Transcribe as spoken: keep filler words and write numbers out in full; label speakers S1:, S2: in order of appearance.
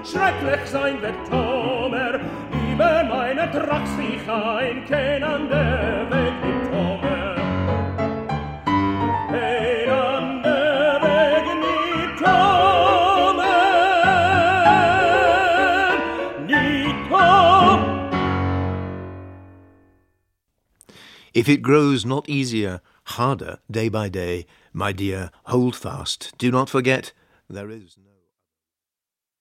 S1: schrecklich sein wird Tomer, über meine Tracks sich ein, kein ander Weg mit Tomer. Kein ander Weg mit Tomer, nicht Tomer.
S2: If it grows not easier, harder day by day, my dear, hold fast. Do not forget, there is no...